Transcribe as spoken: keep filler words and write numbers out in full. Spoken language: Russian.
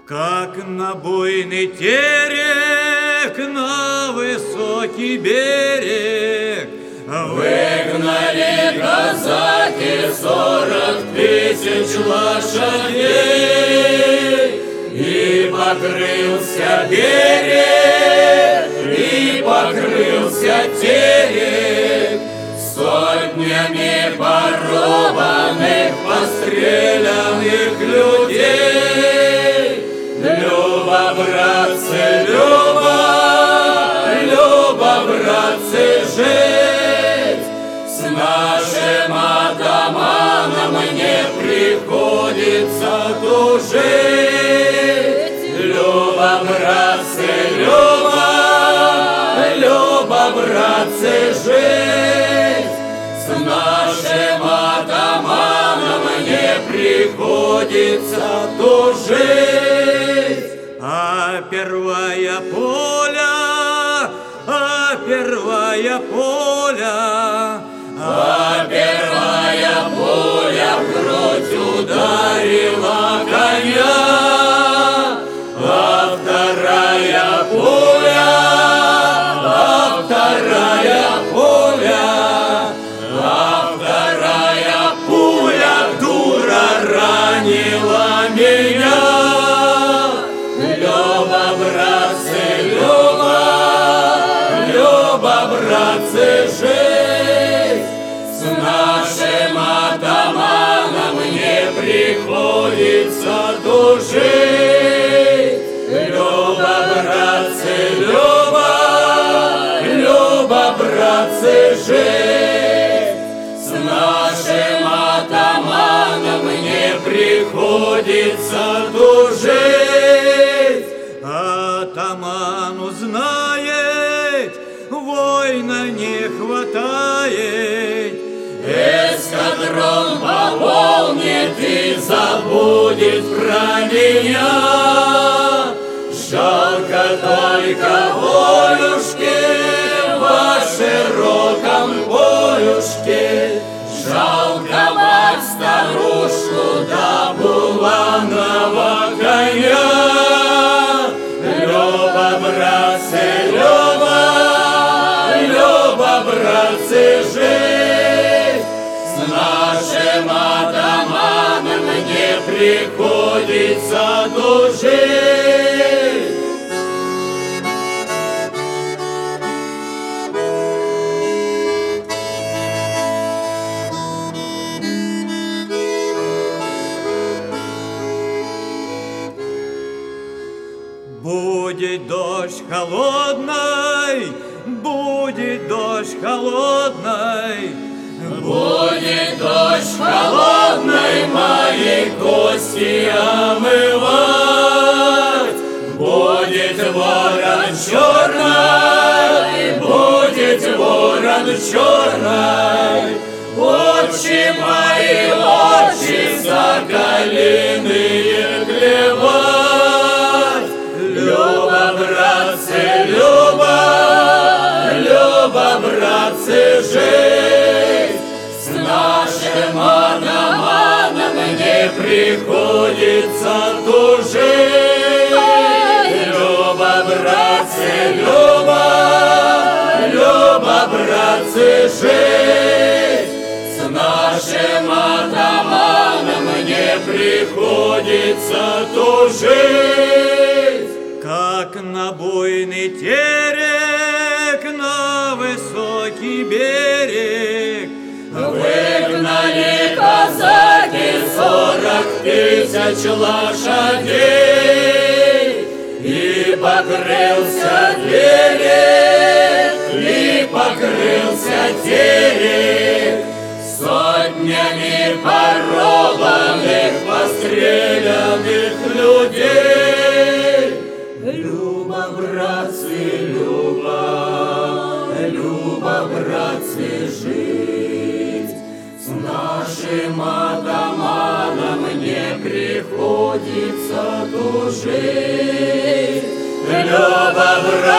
Как на буйный терек, на высокий берег выгнали казаки сорок тысяч лошадей, и покрылся берег, и покрылся терек сотнями порубанных, постреленных людей. Люба, братцы, Люба, Люба, братцы, жить с нашим атаманом мне приходится тужить. Люба, братцы, Люба, Люба, братцы, жить с нашим атаманом мне приходится тужить. А первая поля, а первая поля, а первая поля в грудь ударила коня, а вторая поля, а вторая поля, а вторая пуля дура ранила меня. Люба, братцы, Люба, Люба, братцы, жить с нашим атаманом мне приходится тужить. Люба, братцы, Люба, Люба, братцы, жить с нашим атаманом мне приходится тужить. Атаману знает, воина не хватает. Эскадрон пополнит и забудет про меня. Жалко только волюшки во широком полюшке, жалко мать старушку да буланова коня. Люба, братцы, Люба, Люба, братцы, жить с нашим атаманом мне приходится тужить. Будет дождь холодной, будет дождь холодной, будет дождь холодной мои кости омывать. Будет ворон черный, будет ворон черный, очи мои, очи соколиные клевать. Люба, братцы, Люба, Люба, братцы, жить с нашим атаманом мне приходится тужить. Люба, братцы, Люба, Люба, братцы, жить с нашим атаманом мне приходится тужить. как на буйный терек, на высокий берег. Выгнали казаки сорок тысяч лошадей, и покрылся берег, и покрылся терек сотнями порубанных, постреленных людей. Люба, братцы, Люба, Люба, братцы, жить с нашим атаманом мне приходится тужить. Люба, братцы,